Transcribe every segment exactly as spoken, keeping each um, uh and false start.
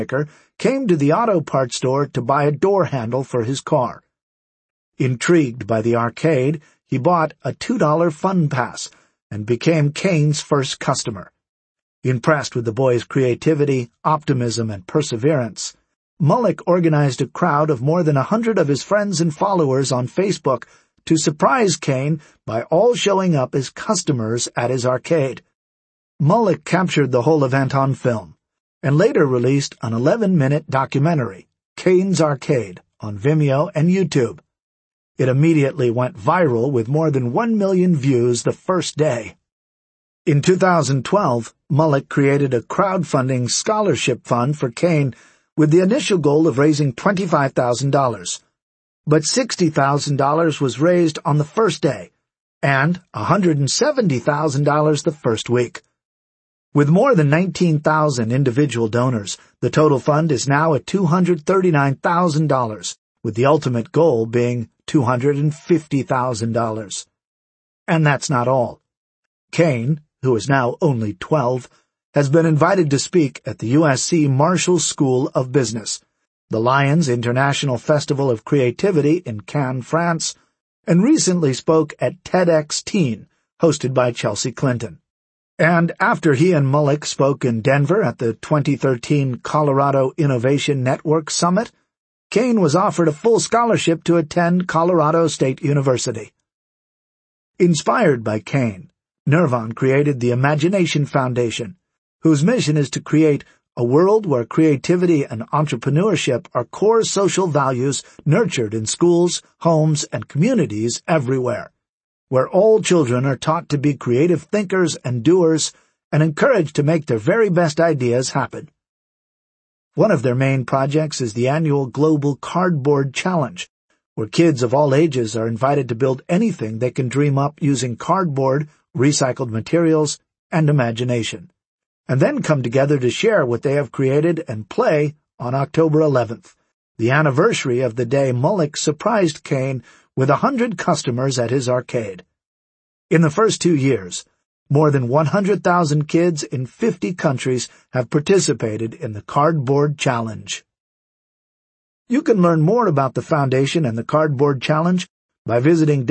maker came to the auto parts store to buy a door handle for his car. Intrigued by the arcade, he bought a two dollar fun pass and became Kane's first customer. Impressed with the boy's creativity, optimism, and perseverance, Mullick organized a crowd of more than a hundred of his friends and followers on Facebook to surprise Kane by all showing up as customers at his arcade. Mullick captured the whole event on film and later released an eleven-minute documentary, Kane's Arcade, on Vimeo and YouTube. It immediately went viral with more than one million views the first day. In two thousand twelve, Mullick created a crowdfunding scholarship fund for Kane with the initial goal of raising twenty-five thousand dollars. But sixty thousand dollars was raised on the first day, and one hundred seventy thousand dollars the first week. With more than nineteen thousand individual donors, the total fund is now at two hundred thirty-nine thousand dollars, with the ultimate goal being two hundred fifty thousand dollars. And that's not all. Kane, who is now only twelve, has been invited to speak at the U S C Marshall School of Business, the Lions International Festival of Creativity in Cannes, France, and recently spoke at TEDx Teen, hosted by Chelsea Clinton. And after he and Mullick spoke in Denver at the twenty thirteen Colorado Innovation Network Summit, Kane was offered a full scholarship to attend Colorado State University. Inspired by Kane, Nirvan created the Imagination Foundation, whose mission is to create a world where creativity and entrepreneurship are core social values nurtured in schools, homes, and communities everywhere, where all children are taught to be creative thinkers and doers and encouraged to make their very best ideas happen. One of their main projects is the annual Global Cardboard Challenge, where kids of all ages are invited to build anything they can dream up using cardboard, recycled materials, and imagination, and then come together to share what they have created and play on October eleventh, the anniversary of the day Mullick surprised Kane with a hundred customers at his arcade. In the first two years, more than one hundred thousand kids in fifty countries have participated in the Cardboard Challenge. You can learn more about the Foundation and the Cardboard Challenge by visiting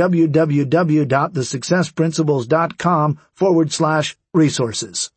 www.thesuccessprinciples.com forward slash resources.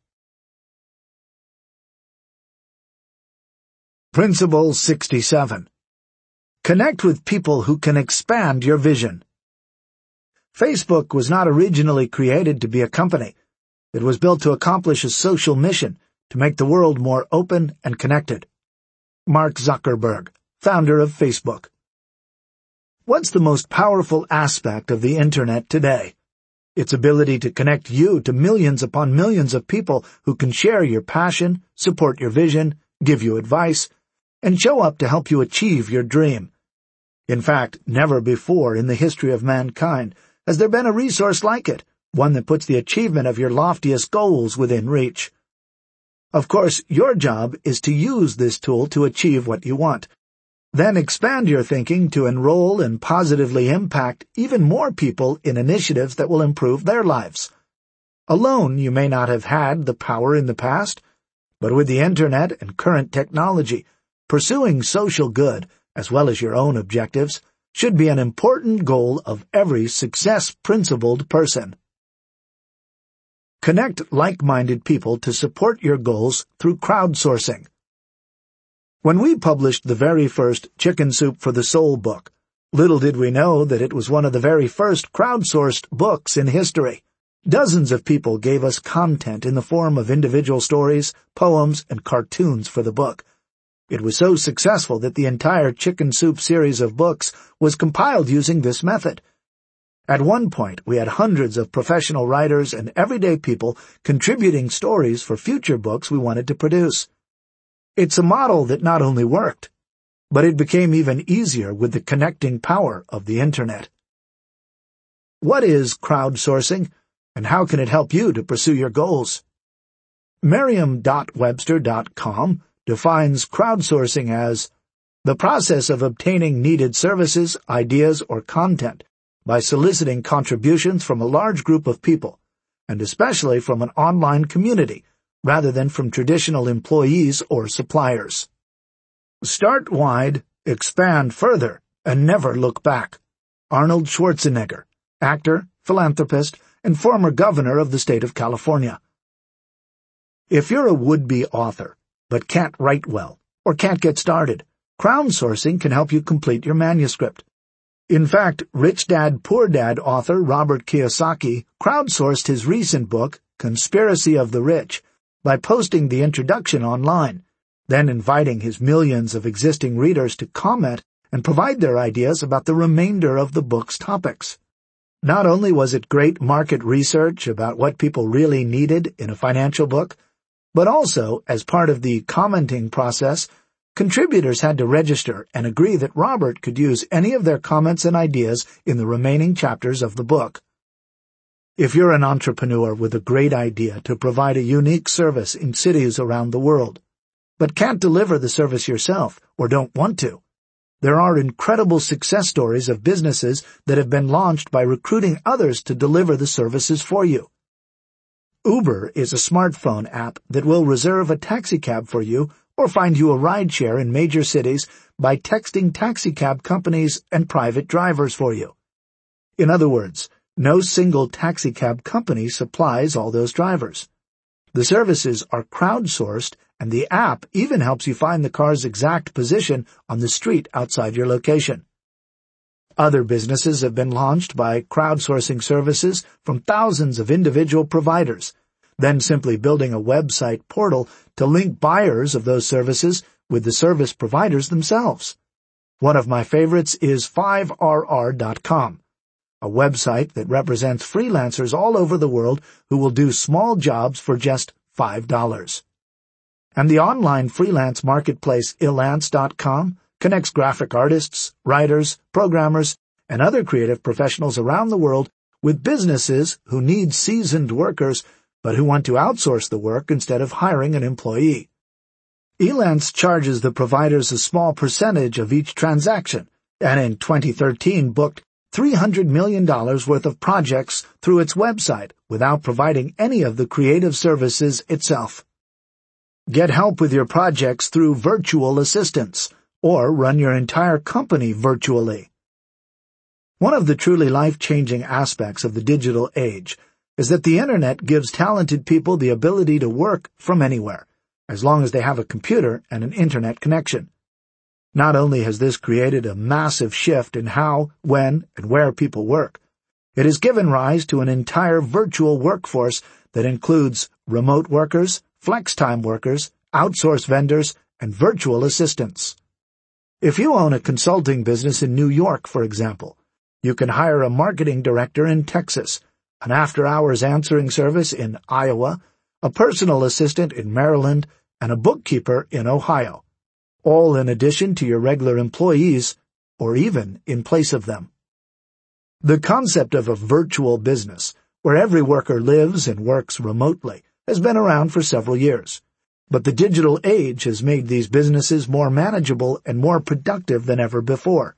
Principle sixty-seven. Connect with people who can expand your vision. Facebook was not originally created to be a company. It was built to accomplish a social mission, to make the world more open and connected. Mark Zuckerberg, founder of Facebook. What's the most powerful aspect of the Internet today? Its ability to connect you to millions upon millions of people who can share your passion, support your vision, give you advice, and show up to help you achieve your dream. In fact, never before in the history of mankind has there been a resource like it, one that puts the achievement of your loftiest goals within reach. Of course, your job is to use this tool to achieve what you want. Then expand your thinking to enroll and positively impact even more people in initiatives that will improve their lives. Alone, you may not have had the power in the past, but with the Internet and current technology, pursuing social good, as well as your own objectives, should be an important goal of every success-principled person. Connect like-minded people to support your goals through crowdsourcing. When we published the very first Chicken Soup for the Soul book, little did we know that it was one of the very first crowdsourced books in history. Dozens of people gave us content in the form of individual stories, poems, and cartoons for the book. It was so successful that the entire Chicken Soup series of books was compiled using this method. At one point, we had hundreds of professional writers and everyday people contributing stories for future books we wanted to produce. It's a model that not only worked, but it became even easier with the connecting power of the Internet. What is crowdsourcing, and how can it help you to pursue your goals? Merriam Webster dot com defines crowdsourcing as the process of obtaining needed services, ideas, or content by soliciting contributions from a large group of people, and especially from an online community, rather than from traditional employees or suppliers. Start wide, expand further, and never look back. Arnold Schwarzenegger, actor, philanthropist, and former governor of the state of California. If you're a would-be author, but can't write well, or can't get started, crowdsourcing can help you complete your manuscript. In fact, Rich Dad, Poor Dad author Robert Kiyosaki crowdsourced his recent book, Conspiracy of the Rich, by posting the introduction online, then inviting his millions of existing readers to comment and provide their ideas about the remainder of the book's topics. Not only was it great market research about what people really needed in a financial book, but also, as part of the commenting process, contributors had to register and agree that Robert could use any of their comments and ideas in the remaining chapters of the book. If you're an entrepreneur with a great idea to provide a unique service in cities around the world, but can't deliver the service yourself or don't want to, there are incredible success stories of businesses that have been launched by recruiting others to deliver the services for you. Uber is a smartphone app that will reserve a taxicab for you or find you a rideshare in major cities by texting taxicab companies and private drivers for you. In other words, no single taxicab company supplies all those drivers. The services are crowdsourced, and the app even helps you find the car's exact position on the street outside your location. Other businesses have been launched by crowdsourcing services from thousands of individual providers, then simply building a website portal to link buyers of those services with the service providers themselves. One of my favorites is five R R dot com, a website that represents freelancers all over the world who will do small jobs for just five dollars. And the online freelance marketplace Elance dot com connects graphic artists, writers, programmers, and other creative professionals around the world with businesses who need seasoned workers but who want to outsource the work instead of hiring an employee. Elance charges the providers a small percentage of each transaction, and in twenty thirteen booked three hundred million dollars worth of projects through its website without providing any of the creative services itself. Get help with your projects through virtual assistants, or run your entire company virtually. One of the truly life-changing aspects of the digital age is that the Internet gives talented people the ability to work from anywhere, as long as they have a computer and an Internet connection. Not only has this created a massive shift in how, when, and where people work, it has given rise to an entire virtual workforce that includes remote workers, flex-time workers, outsource vendors, and virtual assistants. If you own a consulting business in New York, for example, you can hire a marketing director in Texas, an after-hours answering service in Iowa, a personal assistant in Maryland, and a bookkeeper in Ohio, all in addition to your regular employees, or even in place of them. The concept of a virtual business, where every worker lives and works remotely, has been around for several years. But the digital age has made these businesses more manageable and more productive than ever before.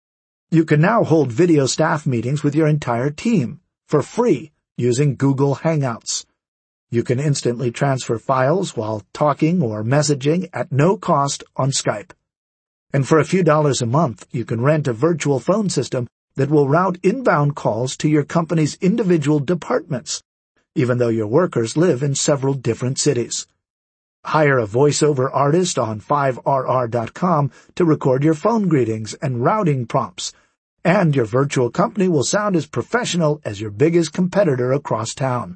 You can now hold video staff meetings with your entire team for free using Google Hangouts. You can instantly transfer files while talking or messaging at no cost on Skype. And for a few dollars a month, you can rent a virtual phone system that will route inbound calls to your company's individual departments, even though your workers live in several different cities. Hire a voiceover artist on five R R dot com to record your phone greetings and routing prompts, and your virtual company will sound as professional as your biggest competitor across town.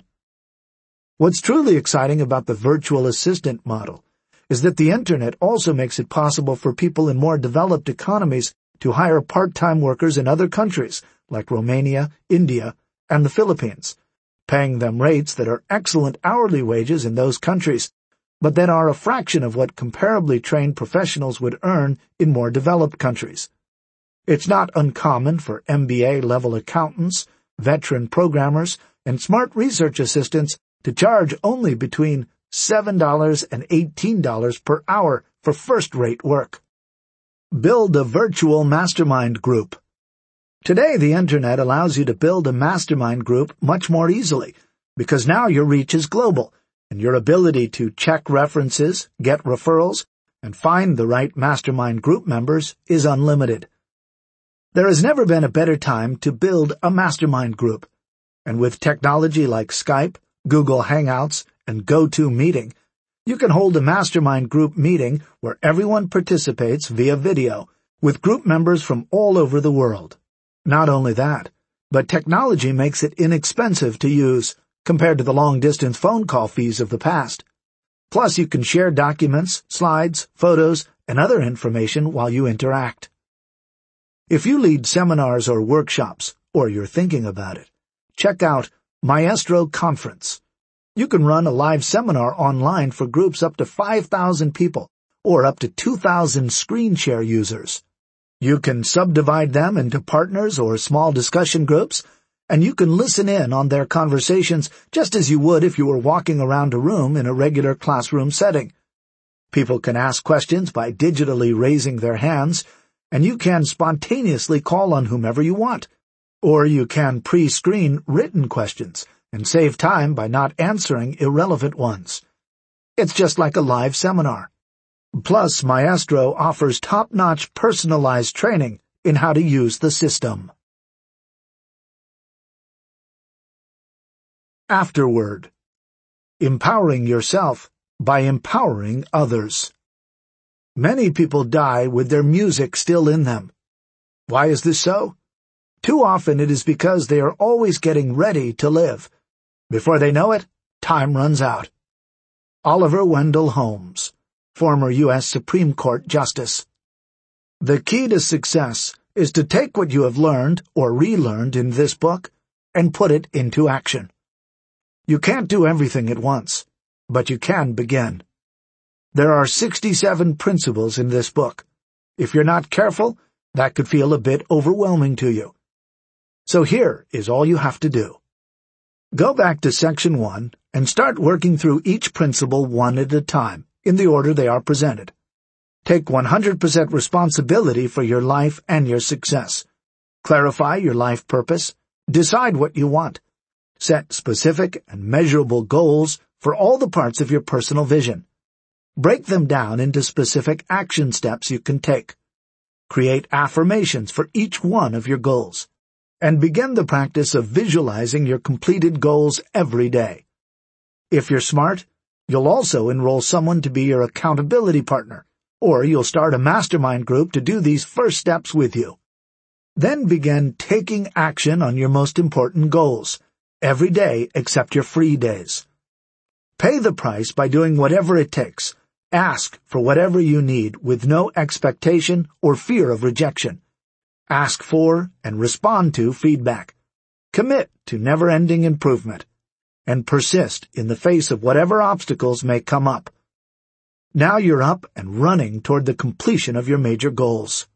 What's truly exciting about the virtual assistant model is that the Internet also makes it possible for people in more developed economies to hire part-time workers in other countries like Romania, India, and the Philippines, paying them rates that are excellent hourly wages in those countries, but that are a fraction of what comparably trained professionals would earn in more developed countries. It's not uncommon for M B A-level accountants, veteran programmers, and smart research assistants to charge only between seven dollars and eighteen dollars per hour for first-rate work. Build a virtual mastermind group. Today, the Internet allows you to build a mastermind group much more easily, because now your reach is global, and your ability to check references, get referrals, and find the right mastermind group members is unlimited. There has never been a better time to build a mastermind group, and with technology like Skype, Google Hangouts, and GoToMeeting, you can hold a mastermind group meeting where everyone participates via video, with group members from all over the world. Not only that, but technology makes it inexpensive to use compared to the long-distance phone call fees of the past. Plus, you can share documents, slides, photos, and other information while you interact. If you lead seminars or workshops, or you're thinking about it, check out Maestro Conference. You can run a live seminar online for groups up to five thousand people, or up to two thousand screen share users. You can subdivide them into partners or small discussion groups, and you can listen in on their conversations just as you would if you were walking around a room in a regular classroom setting. People can ask questions by digitally raising their hands, and you can spontaneously call on whomever you want. Or you can pre-screen written questions and save time by not answering irrelevant ones. It's just like a live seminar. Plus, Maestro offers top-notch personalized training in how to use the system. Afterword. Empowering yourself by empowering others. Many people die with their music still in them. Why is this so? Too often it is because they are always getting ready to live. Before they know it, time runs out. Oliver Wendell Holmes, former U S Supreme Court Justice. The key to success is to take what you have learned or relearned in this book and put it into action. You can't do everything at once, but you can begin. There are sixty-seven principles in this book. If you're not careful, that could feel a bit overwhelming to you. So here is all you have to do. Go back to section one and start working through each principle one at a time, in the order they are presented. Take one hundred percent responsibility for your life and your success. Clarify your life purpose. Decide what you want. Set specific and measurable goals for all the parts of your personal vision. Break them down into specific action steps you can take. Create affirmations for each one of your goals. And begin the practice of visualizing your completed goals every day. If you're smart, you'll also enroll someone to be your accountability partner, or you'll start a mastermind group to do these first steps with you. Then begin taking action on your most important goals, every day except your free days. Pay the price by doing whatever it takes. Ask for whatever you need with no expectation or fear of rejection. Ask for and respond to feedback. Commit to never-ending improvement. And persist in the face of whatever obstacles may come up. Now you're up and running toward the completion of your major goals.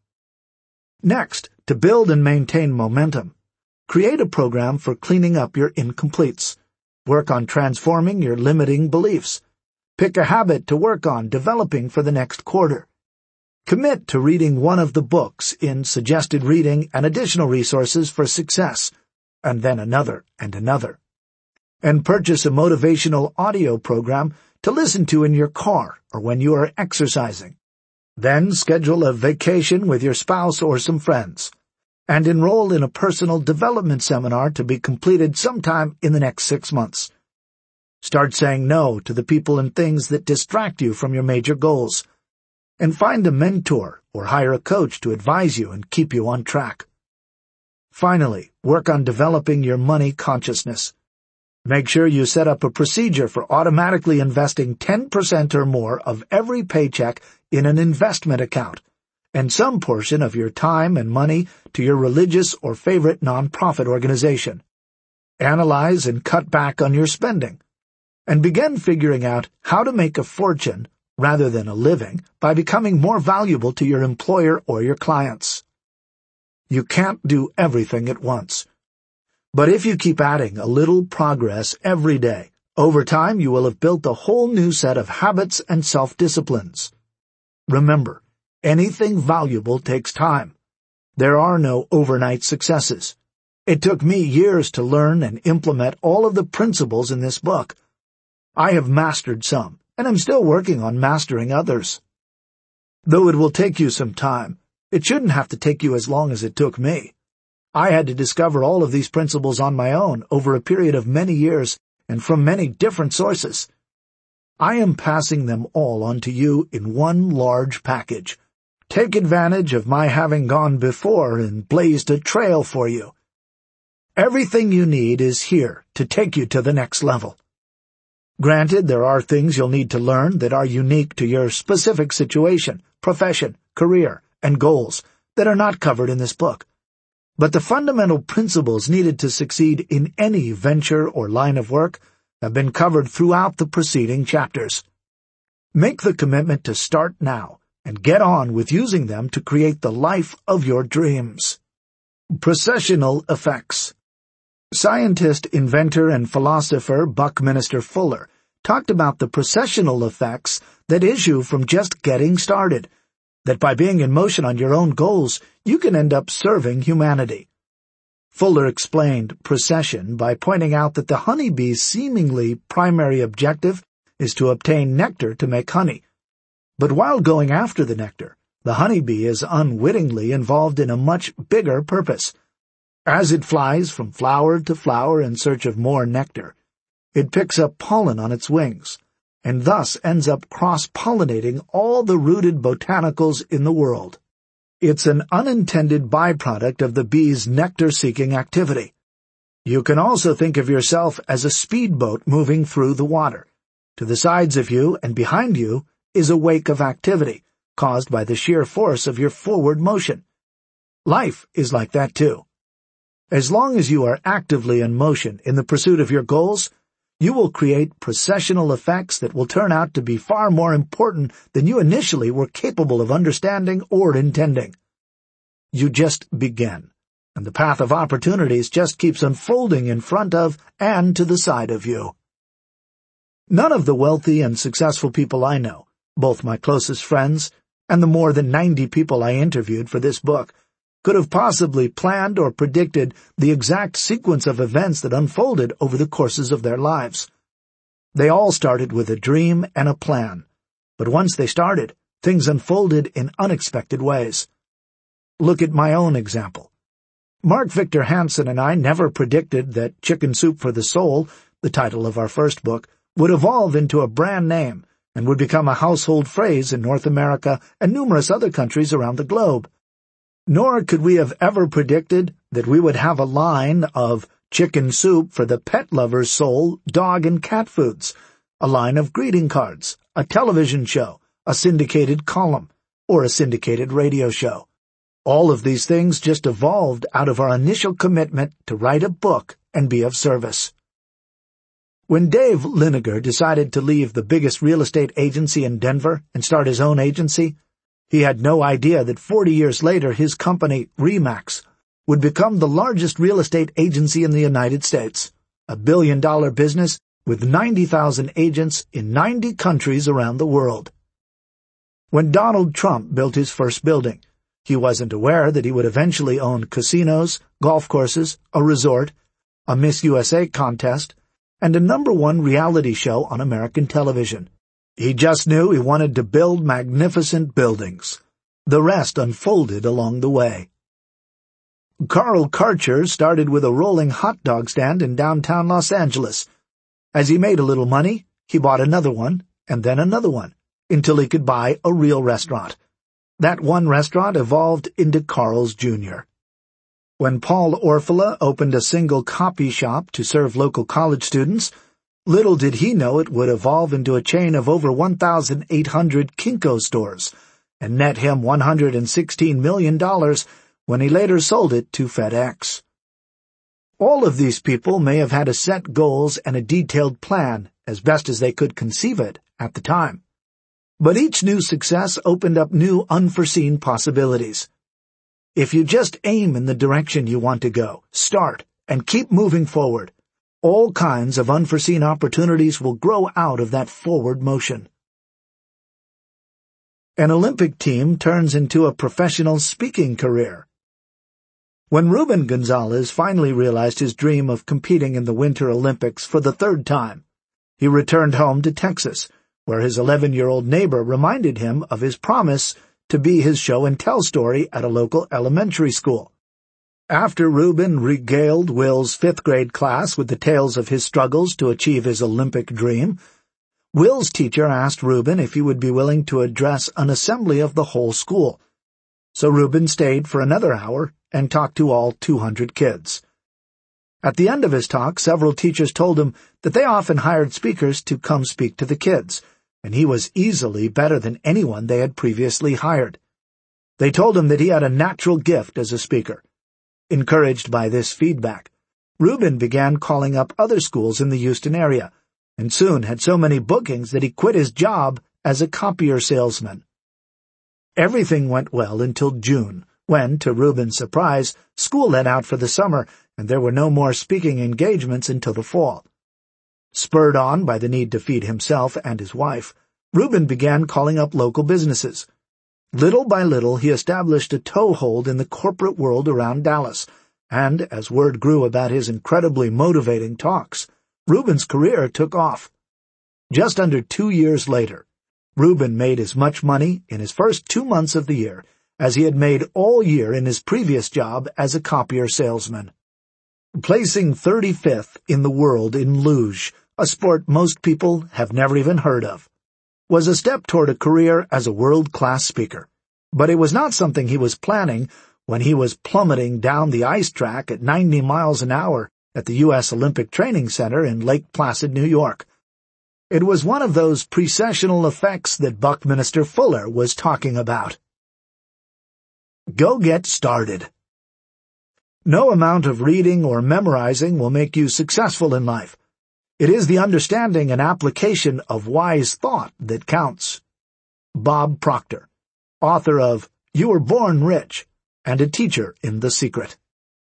Next, to build and maintain momentum, create a program for cleaning up your incompletes. Work on transforming your limiting beliefs. Pick a habit to work on developing for the next quarter. Commit to reading one of the books in suggested reading and additional resources for success, and then another and another. And purchase a motivational audio program to listen to in your car or when you are exercising. Then schedule a vacation with your spouse or some friends, and enroll in a personal development seminar to be completed sometime in the next six months. Start saying no to the people and things that distract you from your major goals. And find a mentor or hire a coach to advise you and keep you on track. Finally, work on developing your money consciousness. Make sure you set up a procedure for automatically investing ten percent or more of every paycheck in an investment account, and some portion of your time and money to your religious or favorite nonprofit organization. Analyze and cut back on your spending, and begin figuring out how to make a fortune rather than a living by becoming more valuable to your employer or your clients. You can't do everything at once. But if you keep adding a little progress every day, over time you will have built a whole new set of habits and self-disciplines. Remember, anything valuable takes time. There are no overnight successes. It took me years to learn and implement all of the principles in this book. I have mastered some, and I'm still working on mastering others. Though it will take you some time, it shouldn't have to take you as long as it took me. I had to discover all of these principles on my own over a period of many years and from many different sources. I am passing them all on to you in one large package. Take advantage of my having gone before and blazed a trail for you. Everything you need is here to take you to the next level. Granted, there are things you'll need to learn that are unique to your specific situation, profession, career, and goals that are not covered in this book. But the fundamental principles needed to succeed in any venture or line of work have been covered throughout the preceding chapters. Make the commitment to start now and get on with using them to create the life of your dreams. Processional effects. Scientist, inventor, and philosopher Buckminster Fuller talked about the processional effects that issue from just getting started, that by being in motion on your own goals, you can end up serving humanity. Fuller explained procession by pointing out that the honeybee's seemingly primary objective is to obtain nectar to make honey. But while going after the nectar, the honeybee is unwittingly involved in a much bigger purpose. As it flies from flower to flower in search of more nectar, it picks up pollen on its wings, and thus ends up cross-pollinating all the rooted botanicals in the world. It's an unintended byproduct of the bee's nectar-seeking activity. You can also think of yourself as a speedboat moving through the water. To the sides of you and behind you is a wake of activity, caused by the sheer force of your forward motion. Life is like that too. As long as you are actively in motion in the pursuit of your goals, you will create processional effects that will turn out to be far more important than you initially were capable of understanding or intending. You just begin, and the path of opportunities just keeps unfolding in front of and to the side of you. None of the wealthy and successful people I know, both my closest friends and the more than ninety people I interviewed for this book, could have possibly planned or predicted the exact sequence of events that unfolded over the courses of their lives. They all started with a dream and a plan, but once they started, things unfolded in unexpected ways. Look at my own example. Mark Victor Hansen and I never predicted that Chicken Soup for the Soul, the title of our first book, would evolve into a brand name and would become a household phrase in North America and numerous other countries around the globe. Nor could we have ever predicted that we would have a line of chicken soup for the pet lover's soul, dog and cat foods, a line of greeting cards, a television show, a syndicated column, or a syndicated radio show. All of these things just evolved out of our initial commitment to write a book and be of service. When Dave Liniger decided to leave the biggest real estate agency in Denver and start his own agency, he had no idea that forty years later his company, RE/MAX, would become the largest real estate agency in the United States, a billion-dollar business with ninety thousand agents in ninety countries around the world. When Donald Trump built his first building, he wasn't aware that he would eventually own casinos, golf courses, a resort, a Miss U S A contest, and a number one reality show on American television. He just knew he wanted to build magnificent buildings. The rest unfolded along the way. Carl Karcher started with a rolling hot dog stand in downtown Los Angeles. As he made a little money, he bought another one, and then another one, until he could buy a real restaurant. That one restaurant evolved into Carl's Junior When Paul Orfila opened a single copy shop to serve local college students, little did he know it would evolve into a chain of over one thousand eight hundred Kinko stores and net him one hundred sixteen million dollars when he later sold it to FedEx. All of these people may have had a set goals and a detailed plan as best as they could conceive it at the time. But each new success opened up new unforeseen possibilities. If you just aim in the direction you want to go, start, and keep moving forward, all kinds of unforeseen opportunities will grow out of that forward motion. An Olympic team turns into a professional speaking career. When Ruben Gonzalez finally realized his dream of competing in the Winter Olympics for the third time, he returned home to Texas, where his eleven-year-old neighbor reminded him of his promise to be his show-and-tell story at a local elementary school. After Reuben regaled Will's fifth-grade class with the tales of his struggles to achieve his Olympic dream, Will's teacher asked Reuben if he would be willing to address an assembly of the whole school. So Reuben stayed for another hour and talked to all two hundred kids. At the end of his talk, several teachers told him that they often hired speakers to come speak to the kids, and he was easily better than anyone they had previously hired. They told him that he had a natural gift as a speaker. Encouraged by this feedback, Reuben began calling up other schools in the Houston area, and soon had so many bookings that he quit his job as a copier salesman. Everything went well until June, when, to Reuben's surprise, school let out for the summer, and there were no more speaking engagements until the fall. Spurred on by the need to feed himself and his wife, Reuben began calling up local businesses. Little by little, he established a toehold in the corporate world around Dallas, and as word grew about his incredibly motivating talks, Reuben's career took off. Just under two years later, Reuben made as much money in his first two months of the year as he had made all year in his previous job as a copier salesman. Placing thirty-fifth in the world in luge, a sport most people have never even heard of, was a step toward a career as a world-class speaker. But it was not something he was planning when he was plummeting down the ice track at ninety miles an hour at the U S Olympic Training Center in Lake Placid, New York. It was one of those precessional effects that Buckminster Fuller was talking about. Go get started. No amount of reading or memorizing will make you successful in life. It is the understanding and application of wise thought that counts. Bob Proctor, author of You Were Born Rich and a teacher in The Secret.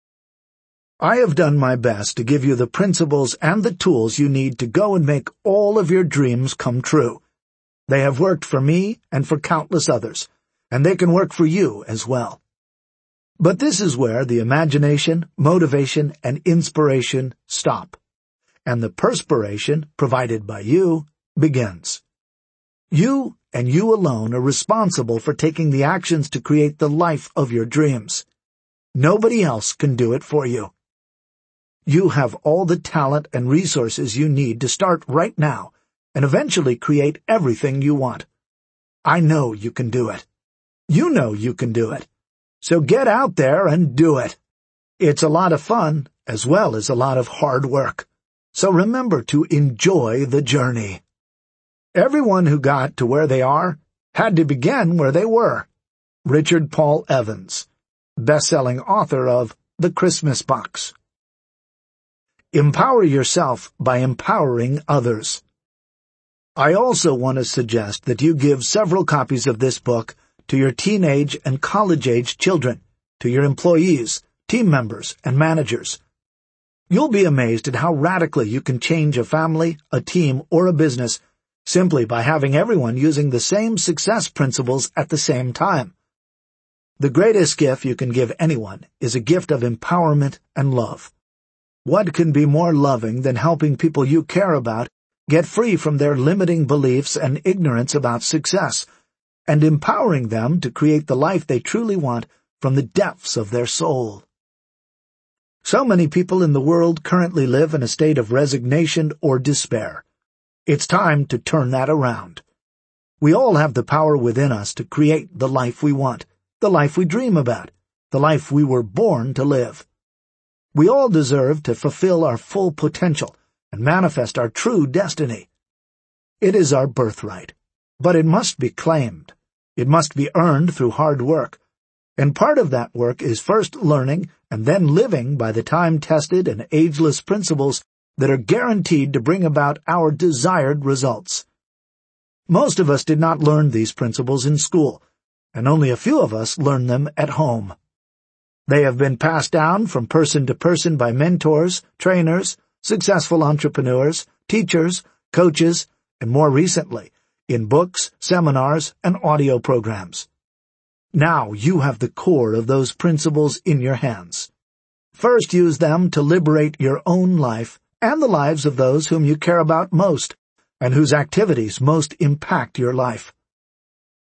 I have done my best to give you the principles and the tools you need to go and make all of your dreams come true. They have worked for me and for countless others, and they can work for you as well. But this is where the imagination, motivation, and inspiration stop, and the perspiration provided by you begins. You and you alone are responsible for taking the actions to create the life of your dreams. Nobody else can do it for you. You have all the talent and resources you need to start right now and eventually create everything you want. I know you can do it. You know you can do it. So get out there and do it. It's a lot of fun as well as a lot of hard work. So remember to enjoy the journey. Everyone who got to where they are had to begin where they were. Richard Paul Evans, best-selling author of The Christmas Box. Empower yourself by empowering others. I also want to suggest that you give several copies of this book to your teenage and college-age children, to your employees, team members, and managers. You'll be amazed at how radically you can change a family, a team, or a business simply by having everyone using the same success principles at the same time. The greatest gift you can give anyone is a gift of empowerment and love. What can be more loving than helping people you care about get free from their limiting beliefs and ignorance about success, and empowering them to create the life they truly want from the depths of their soul? So many people in the world currently live in a state of resignation or despair. It's time to turn that around. We all have the power within us to create the life we want, the life we dream about, the life we were born to live. We all deserve to fulfill our full potential and manifest our true destiny. It is our birthright, but it must be claimed. It must be earned through hard work, and part of that work is first learning and then living by the time-tested and ageless principles that are guaranteed to bring about our desired results. Most of us did not learn these principles in school, and only a few of us learned them at home. They have been passed down from person to person by mentors, trainers, successful entrepreneurs, teachers, coaches, and more recently, in books, seminars, and audio programs. Now you have the core of those principles in your hands. First, use them to liberate your own life and the lives of those whom you care about most and whose activities most impact your life.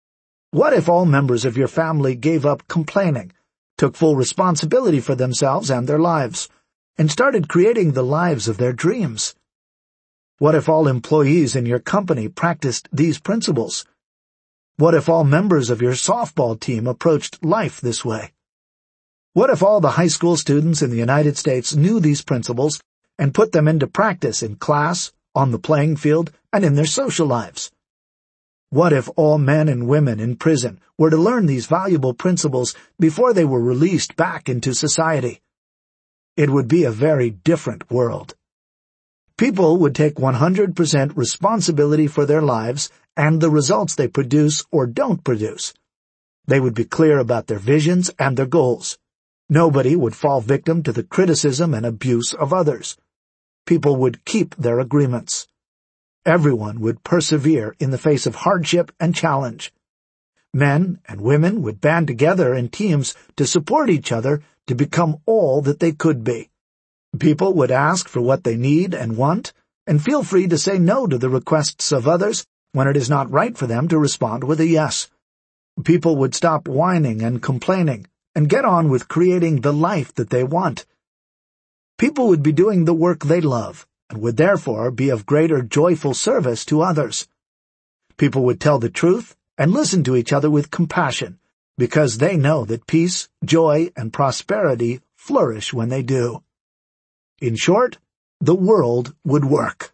What if all members of your family gave up complaining, took full responsibility for themselves and their lives, and started creating the lives of their dreams? What if all employees in your company practiced these principles? What if all members of your softball team approached life this way? What if all the high school students in the United States knew these principles and put them into practice in class, on the playing field, and in their social lives? What if all men and women in prison were to learn these valuable principles before they were released back into society? It would be a very different world. People would take one hundred percent responsibility for their lives and the results they produce or don't produce. They would be clear about their visions and their goals. Nobody would fall victim to the criticism and abuse of others. People would keep their agreements. Everyone would persevere in the face of hardship and challenge. Men and women would band together in teams to support each other to become all that they could be. People would ask for what they need and want, and feel free to say no to the requests of others when it is not right for them to respond with a yes. People would stop whining and complaining, and get on with creating the life that they want. People would be doing the work they love, and would therefore be of greater joyful service to others. People would tell the truth and listen to each other with compassion, because they know that peace, joy, and prosperity flourish when they do. In short, the world would work.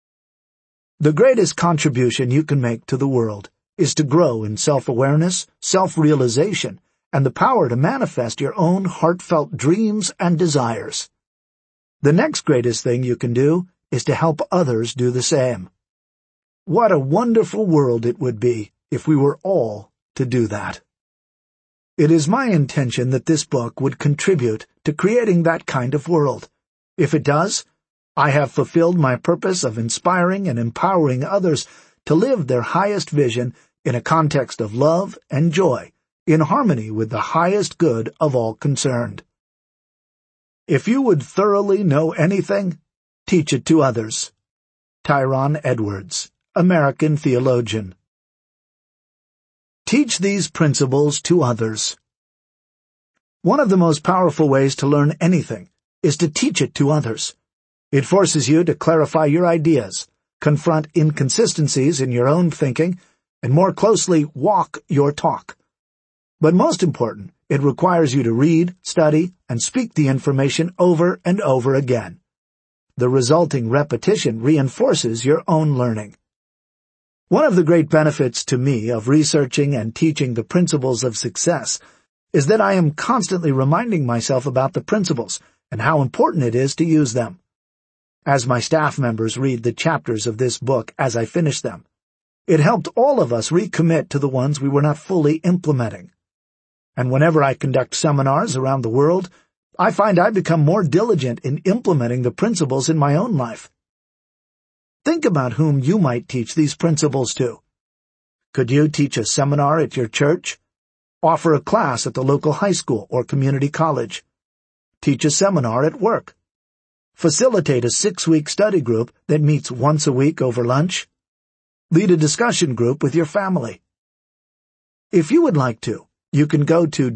The greatest contribution you can make to the world is to grow in self-awareness, self-realization, and the power to manifest your own heartfelt dreams and desires. The next greatest thing you can do is to help others do the same. What a wonderful world it would be if we were all to do that. It is my intention that this book would contribute to creating that kind of world. If it does, I have fulfilled my purpose of inspiring and empowering others to live their highest vision in a context of love and joy, in harmony with the highest good of all concerned. If you would thoroughly know anything, teach it to others. Tyrone Edwards, American theologian. Teach these principles to others. One of the most powerful ways to learn anything is to teach it to others. It forces you to clarify your ideas, confront inconsistencies in your own thinking, and more closely walk your talk. But most important, it requires you to read, study, and speak the information over and over again. The resulting repetition reinforces your own learning. One of the great benefits to me of researching and teaching the principles of success is that I am constantly reminding myself about the principles and how important it is to use them. As my staff members read the chapters of this book as I finish them, it helped all of us recommit to the ones we were not fully implementing. And whenever I conduct seminars around the world, I find I become more diligent in implementing the principles in my own life. Think about whom you might teach these principles to. Could you teach a seminar at your church? Offer a class at the local high school or community college? Teach a seminar at work? Facilitate a six-week study group that meets once a week over lunch? Lead a discussion group with your family? If you would like to, you can go to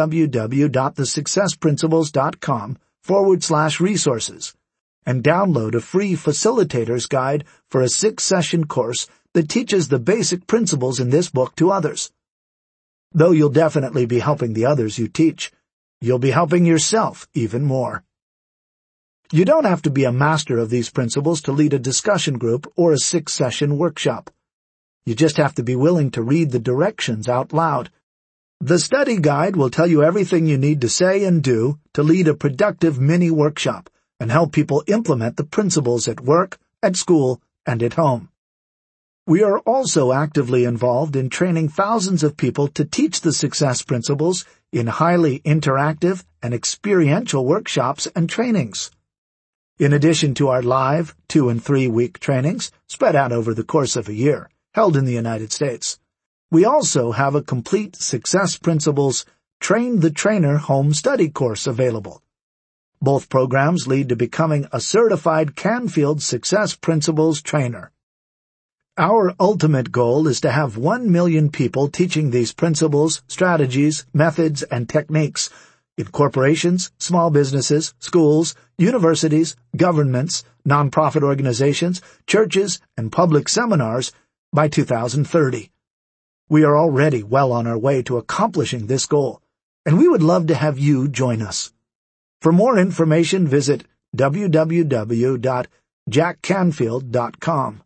www.thesuccessprinciples.com forward slash resources and download a free facilitator's guide for a six-session course that teaches the basic principles in this book to others. Though you'll definitely be helping the others you teach, you'll be helping yourself even more. You don't have to be a master of these principles to lead a discussion group or a six-session workshop. You just have to be willing to read the directions out loud. The study guide will tell you everything you need to say and do to lead a productive mini-workshop and help people implement the principles at work, at school, and at home. We are also actively involved in training thousands of people to teach the success principles in highly interactive and experiential workshops and trainings. In addition to our live two- and three-week trainings spread out over the course of a year, held in the United States, we also have a complete Success Principles Train the Trainer home study course available. Both programs lead to becoming a certified Canfield Success Principles trainer. Our ultimate goal is to have one million people teaching these principles, strategies, methods, and techniques in corporations, small businesses, schools, universities, governments, nonprofit organizations, churches, and public seminars by two thousand thirty. We are already well on our way to accomplishing this goal, and we would love to have you join us. For more information, visit w w w dot jack canfield dot com.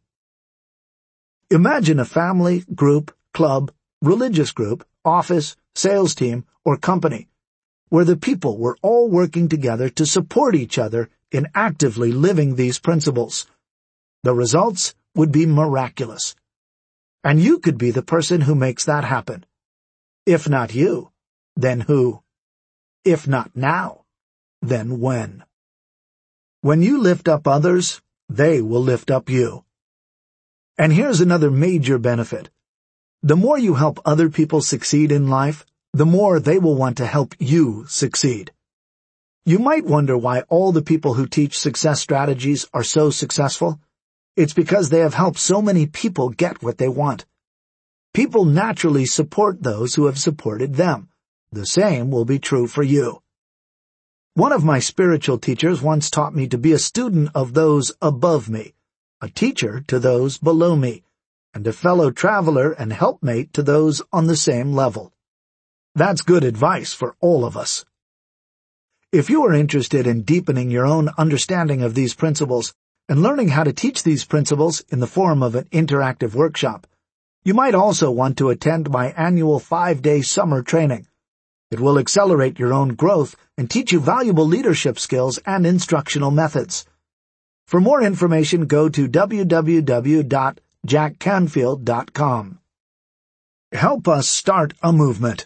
Imagine a family, group, club, religious group, office, sales team, or company where the people were all working together to support each other in actively living these principles. The results would be miraculous. And you could be the person who makes that happen. If not you, then who? If not now, then when? When you lift up others, they will lift up you. And here's another major benefit. The more you help other people succeed in life, the more they will want to help you succeed. You might wonder why all the people who teach success strategies are so successful. It's because they have helped so many people get what they want. People naturally support those who have supported them. The same will be true for you. One of my spiritual teachers once taught me to be a student of those above me, a teacher to those below me, and a fellow traveler and helpmate to those on the same level. That's good advice for all of us. If you are interested in deepening your own understanding of these principles and learning how to teach these principles in the form of an interactive workshop, you might also want to attend my annual five-day summer training. It will accelerate your own growth and teach you valuable leadership skills and instructional methods. For more information, go to w w w dot jack canfield dot com. Help us start a movement.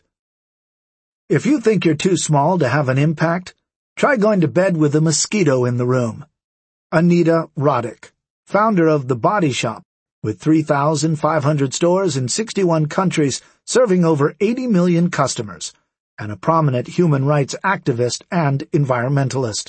If you think you're too small to have an impact, try going to bed with a mosquito in the room. Anita Roddick, founder of The Body Shop, with three thousand five hundred stores in sixty-one countries serving over eighty million customers, and a prominent human rights activist and environmentalist.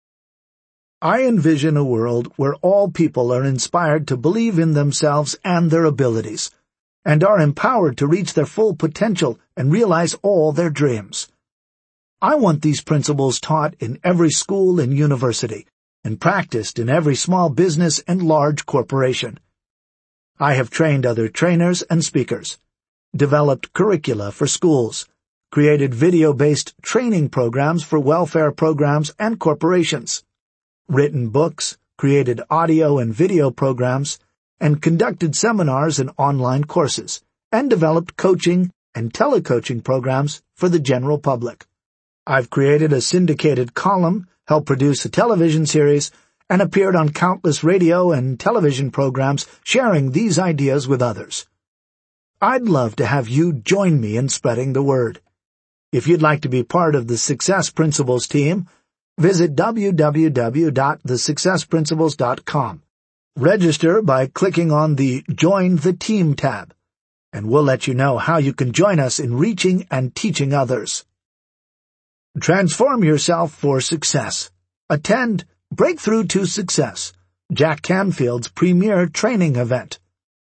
I envision a world where all people are inspired to believe in themselves and their abilities, and are empowered to reach their full potential and realize all their dreams. I want these principles taught in every school and university, and practiced in every small business and large corporation. I have trained other trainers and speakers, developed curricula for schools, created video-based training programs for welfare programs and corporations, written books, created audio and video programs, and conducted seminars and online courses, and developed coaching and telecoaching programs for the general public. I've created a syndicated column, helped produce a television series, and appeared on countless radio and television programs sharing these ideas with others. I'd love to have you join me in spreading the word. If you'd like to be part of the Success Principles team, visit w w w dot the success principles dot com. Register by clicking on the Join the Team tab, and we'll let you know how you can join us in reaching and teaching others. Transform yourself for success. Attend Breakthrough to Success, Jack Canfield's premier training event.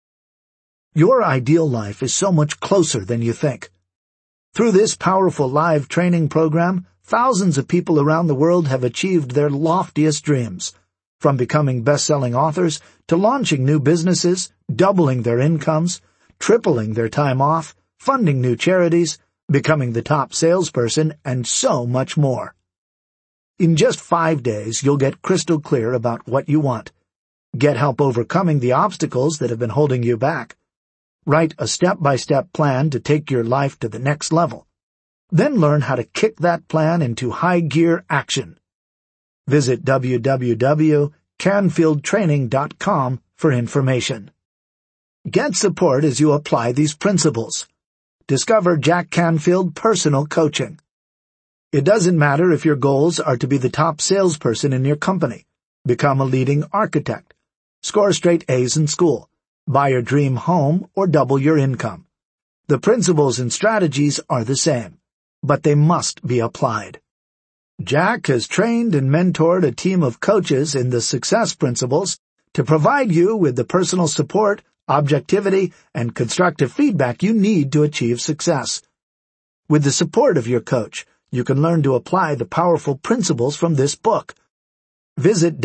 Your ideal life is so much closer than you think. Through this powerful live training program, thousands of people around the world have achieved their loftiest dreams, from becoming best-selling authors to launching new businesses, doubling their incomes, tripling their time off, funding new charities, becoming the top salesperson, and so much more. In just five days, you'll get crystal clear about what you want, get help overcoming the obstacles that have been holding you back, write a step-by-step plan to take your life to the next level, then learn how to kick that plan into high-gear action. Visit w w w dot canfield training dot com for information. Get support as you apply these principles. Discover Jack Canfield Personal Coaching. It doesn't matter if your goals are to be the top salesperson in your company, become a leading architect, score straight A's in school, buy your dream home, or double your income. The principles and strategies are the same, but they must be applied. Jack has trained and mentored a team of coaches in the Success Principles to provide you with the personal support, objectivity, and constructive feedback you need to achieve success. With the support of your coach, you can learn to apply the powerful principles from this book. Visit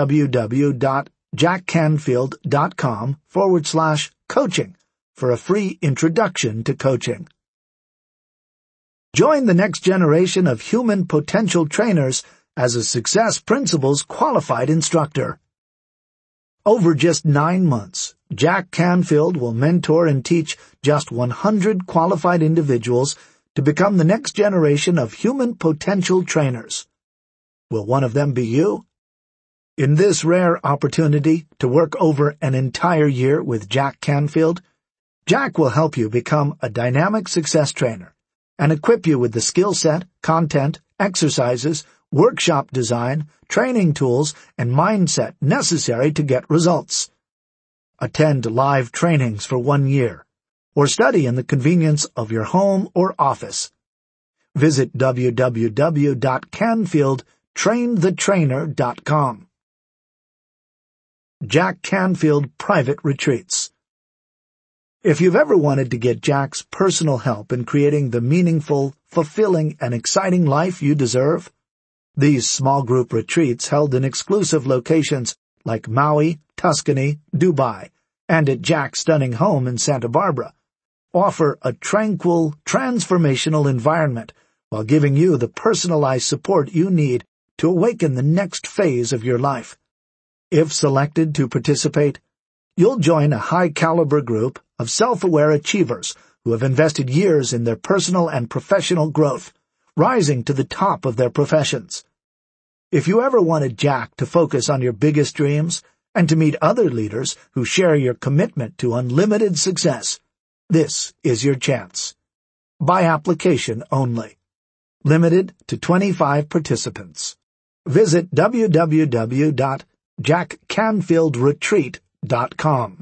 www.jackcanfield.com forward slash coaching for a free introduction to coaching. Join the next generation of human potential trainers as a Success Principles qualified instructor. Over just nine months, Jack Canfield will mentor and teach just one hundred qualified individuals to become the next generation of human potential trainers. Will one of them be you? In this rare opportunity to work over an entire year with Jack Canfield, Jack will help you become a dynamic success trainer and equip you with the skill set, content, exercises, workshop design, training tools, and mindset necessary to get results. Attend live trainings for one year, or study in the convenience of your home or office. Visit w w w dot canfield train the trainer dot com. Jack Canfield Private Retreats. If you've ever wanted to get Jack's personal help in creating the meaningful, fulfilling, and exciting life you deserve, these small group retreats held in exclusive locations like Maui, Tuscany, Dubai, and at Jack's stunning home in Santa Barbara offer a tranquil, transformational environment while giving you the personalized support you need to awaken the next phase of your life. If selected to participate, you'll join a high-caliber group of self-aware achievers who have invested years in their personal and professional growth, rising to the top of their professions. If you ever wanted Jack to focus on your biggest dreams and to meet other leaders who share your commitment to unlimited success, this is your chance. By application only. Limited to twenty-five participants. Visit w w w dot jack canfield retreat dot com.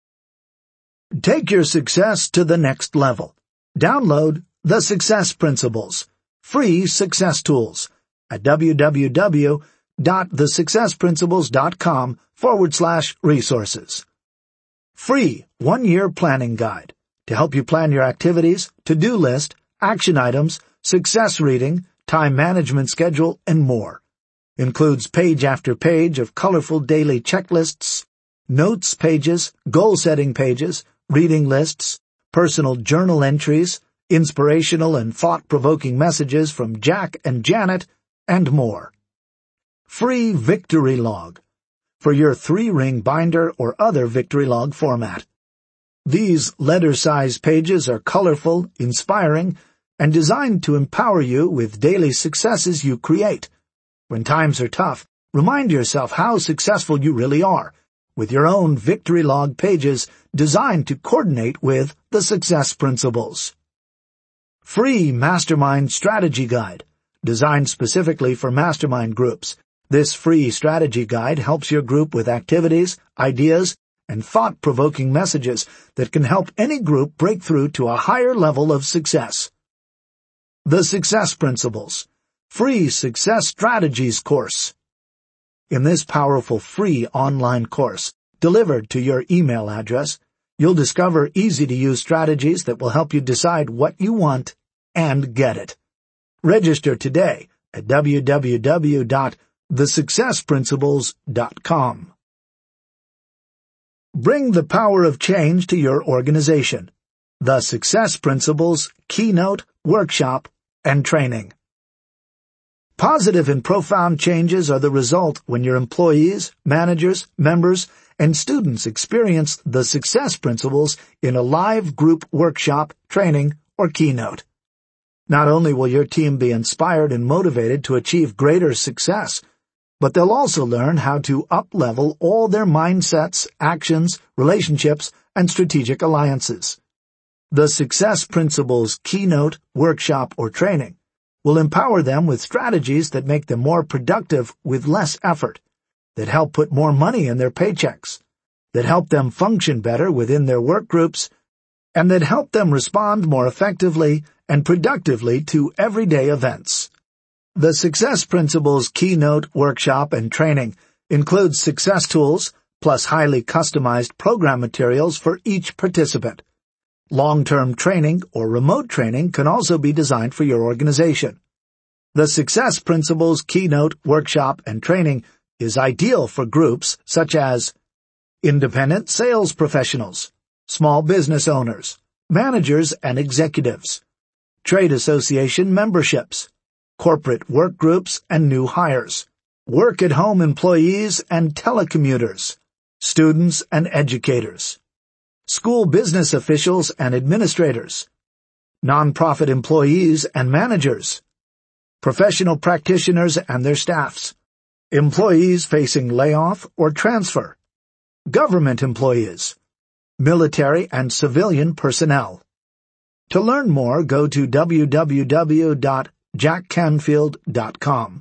Take your success to the next level. Download The Success Principles, free success tools, at w w w dot the success principles dot com forward slash resources. Free one-year planning guide to help you plan your activities, to-do list, action items, success reading, time management schedule, and more. Includes page after page of colorful daily checklists, notes pages, goal-setting pages, reading lists, personal journal entries, inspirational and thought-provoking messages from Jack and Janet, and more. Free Victory Log for your three-ring binder or other Victory Log format. These letter-size pages are colorful, inspiring, and designed to empower you with daily successes you create. When times are tough, remind yourself how successful you really are, with your own Victory Log pages designed to coordinate with the Success Principles. Free Mastermind Strategy Guide, designed specifically for mastermind groups. This free strategy guide helps your group with activities, ideas, and thought-provoking messages that can help any group break through to a higher level of success. The Success Principles, free Success Strategies course. In this powerful free online course, delivered to your email address, you'll discover easy-to-use strategies that will help you decide what you want and get it. Register today at w w w dot the success principles dot com. Bring the power of change to your organization. The Success Principles Keynote, Workshop, and Training. Positive and profound changes are the result when your employees, managers, members, and students experience the Success Principles in a live group workshop, training, or keynote. Not only will your team be inspired and motivated to achieve greater success, but they'll also learn how to up-level all their mindsets, actions, relationships, and strategic alliances. The Success Principles Keynote, Workshop, or Training will empower them with strategies that make them more productive with less effort, that help put more money in their paychecks, that help them function better within their work groups, and that help them respond more effectively and productively to everyday events. The Success Principles Keynote, Workshop, and Training includes success tools, plus highly customized program materials for each participant. Long-term training or remote training can also be designed for your organization. The Success Principles Keynote Workshop and Training is ideal for groups such as independent sales professionals, small business owners, managers and executives, trade association memberships, corporate work groups and new hires, work-at-home employees and telecommuters, students and educators, school business officials and administrators, nonprofit employees and managers, professional practitioners and their staffs, employees facing layoff or transfer, government employees, military and civilian personnel. To learn more, go to w w w dot jack canfield dot com.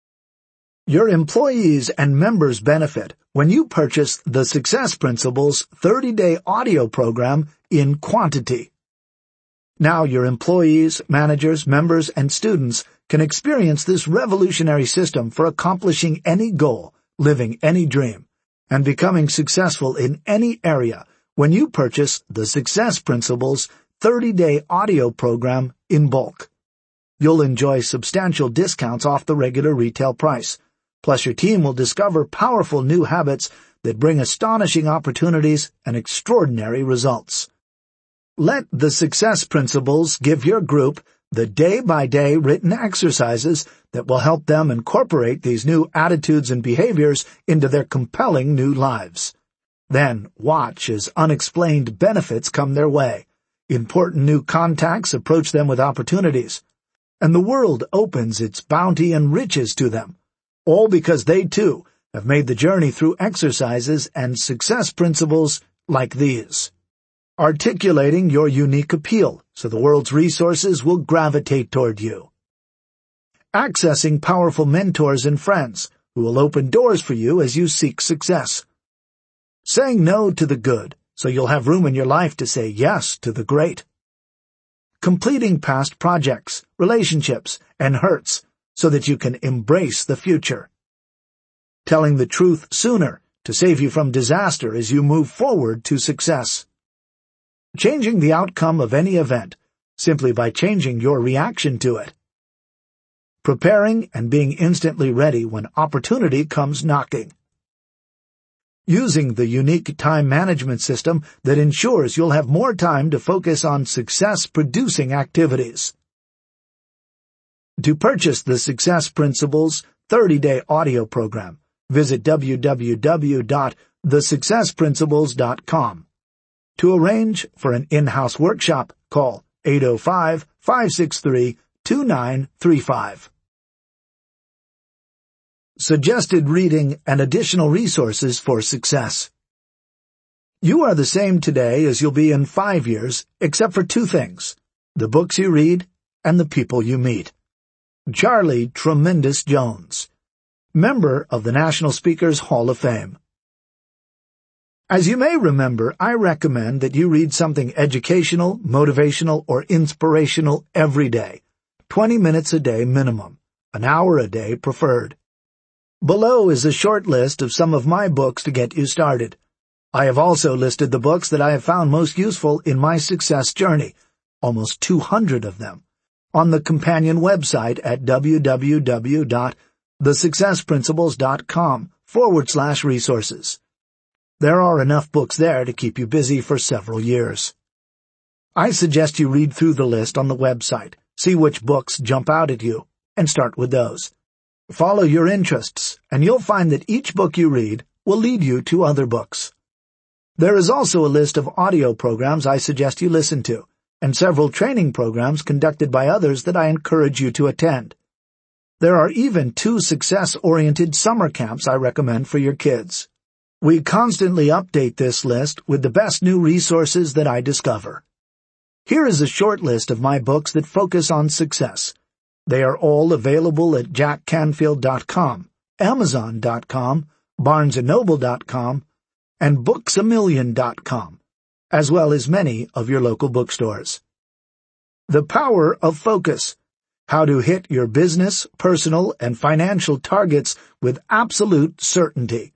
Your employees and members benefit when you purchase the Success Principles thirty-day audio program in quantity. Now your employees, managers, members, and students can experience this revolutionary system for accomplishing any goal, living any dream, and becoming successful in any area when you purchase the Success Principles thirty-day audio program in bulk. You'll enjoy substantial discounts off the regular retail price. Plus, your team will discover powerful new habits that bring astonishing opportunities and extraordinary results. Let the Success Principles give your group the day-by-day written exercises that will help them incorporate these new attitudes and behaviors into their compelling new lives. Then watch as unexplained benefits come their way, important new contacts approach them with opportunities, and the world opens its bounty and riches to them, all because they, too, have made the journey through exercises and success principles like these. Articulating your unique appeal so the world's resources will gravitate toward you. Accessing powerful mentors and friends who will open doors for you as you seek success. Saying no to the good so you'll have room in your life to say yes to the great. Completing past projects, relationships, and hurts so that you can embrace the future. Telling the truth sooner to save you from disaster as you move forward to success. Changing the outcome of any event simply by changing your reaction to it. Preparing and being instantly ready when opportunity comes knocking. Using the unique time management system that ensures you'll have more time to focus on success-producing activities. To purchase the Success Principles thirty-day audio program, visit w w w dot the success principles dot com. To arrange for an in-house workshop, call eight oh five, five six three, two nine three five. Suggested reading and additional resources for success. You are the same today as you'll be in five years, except for two things: the books you read and the people you meet. Charlie Tremendous Jones, member of the National Speakers Hall of Fame. As you may remember, I recommend that you read something educational, motivational, or inspirational every day, twenty minutes a day minimum, an hour a day preferred. Below is a short list of some of my books to get you started. I have also listed the books that I have found most useful in my success journey, almost two hundred of them, on the companion website at w w w dot the success principles dot com forward slash resources. There are enough books there to keep you busy for several years. I suggest you read through the list on the website, see which books jump out at you, and start with those. Follow your interests, and you'll find that each book you read will lead you to other books. There is also a list of audio programs I suggest you listen to, and several training programs conducted by others that I encourage you to attend. There are even two success-oriented summer camps I recommend for your kids. We constantly update this list with the best new resources that I discover. Here is a short list of my books that focus on success. They are all available at jack canfield dot com, amazon dot com, barnes and noble dot com, and books a million dot com, as well as many of your local bookstores. The Power of Focus: How to Hit Your Business, Personal, and Financial Targets with Absolute Certainty.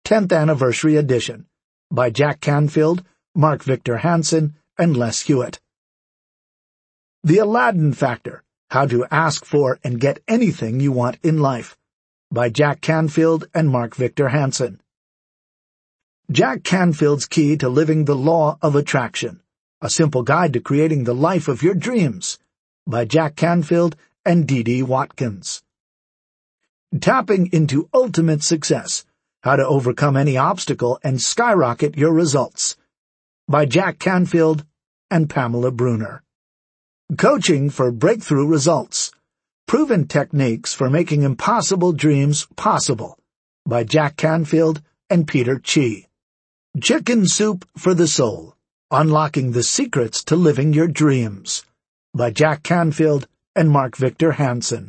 tenth Anniversary Edition by Jack Canfield, Mark Victor Hansen, and Les Hewitt. The Aladdin Factor, How to Ask for and Get Anything You Want in Life by Jack Canfield and Mark Victor Hansen. Jack Canfield's Key to Living the Law of Attraction, A Simple Guide to Creating the Life of Your Dreams by Jack Canfield and Dee Dee Watkins. Tapping into Ultimate Success, How to Overcome Any Obstacle and Skyrocket Your Results by Jack Canfield and Pamela Bruner. Coaching for Breakthrough Results, Proven Techniques for Making Impossible Dreams Possible by Jack Canfield and Peter Chi. Chicken Soup for the Soul, Unlocking the Secrets to Living Your Dreams by Jack Canfield and Mark Victor Hansen.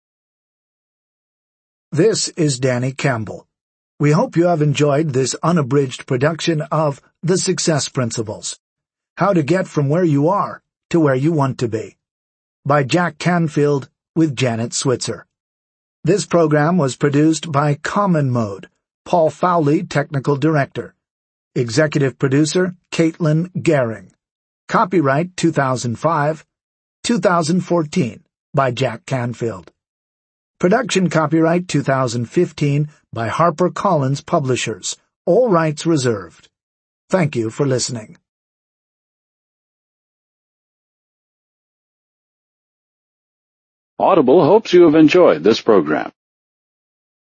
This is Danny Campbell. We hope you have enjoyed this unabridged production of The Success Principles, How to Get from Where You Are to Where You Want to Be, by Jack Canfield with Janet Switzer. This program was produced by Common Mode, Paul Fowley, Technical Director. Executive Producer, Caitlin Gehring. Copyright two thousand five, two thousand fourteen, by Jack Canfield. Production copyright two thousand fifteen by HarperCollins Publishers. All rights reserved. Thank you for listening. Audible hopes you have enjoyed this program.